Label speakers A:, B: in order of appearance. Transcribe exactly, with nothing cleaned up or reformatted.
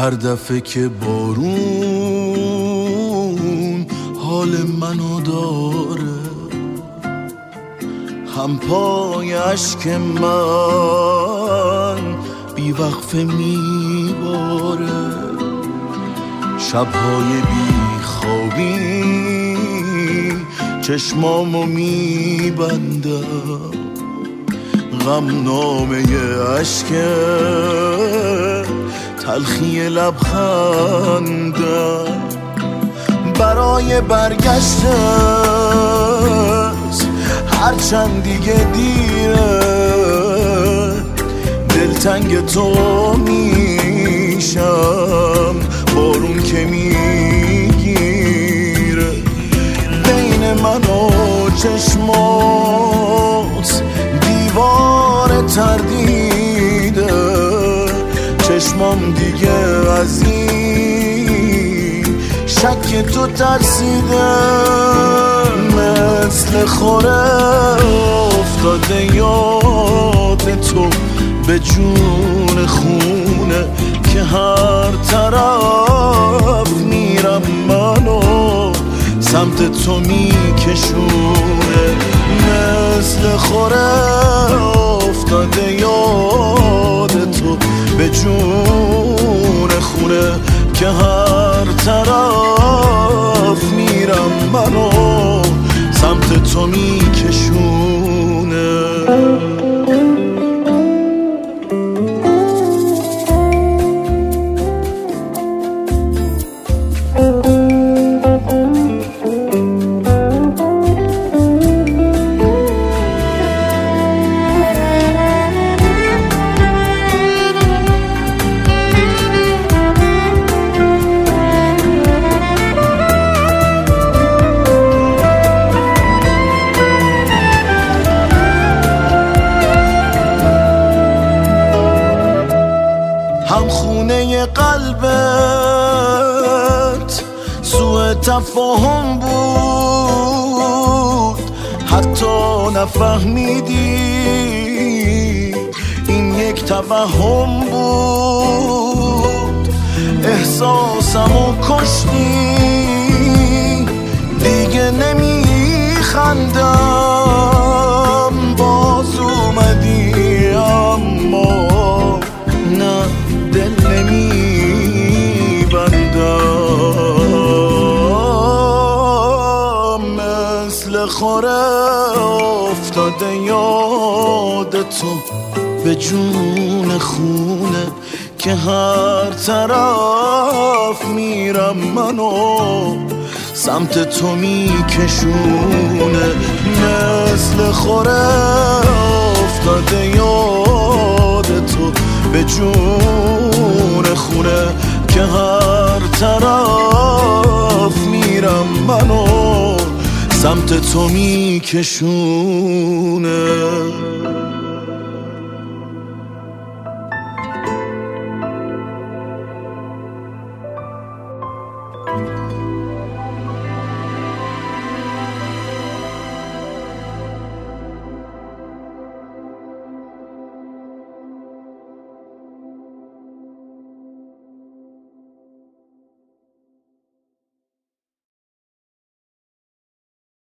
A: هر دفعه که بارون حال منو داره، هم پای اشک من بی وقفه میباره. شبهای بی خوابی چشمامو میبندم، غم نامه اشک تلخی لبخندم. برای برگشتت هرچند دیگه دیره، دلتنگ تو میشم بارون که میگیره. بین من و چشمات دیوار تردیده، چشمام دیگه از این شک تو ترسیده. مثل خوره افتاده یاد تو به جون خونه، که هر طرف میرم منو سمت تو میکشونه. مثل خوره افتاده یاد تو به جون خونه، که هر طرف میرم منو سمت تو میکشونه. هم خونه قلبت سوء تفاهم بود، حتی نفهمیدی این یک توهم بود. احساسمو کشتی دیگه نمیخندم، باز اومدی اما نه دل نمیبندم. مثل خوره افتاده یاد تو به جون خونه، که هر طرف میرم منو سمت تو میکشونه. مثل خوره افتاده یاد تو به جون خونه، که هر طرف میرم منو سمت تو میکشونه.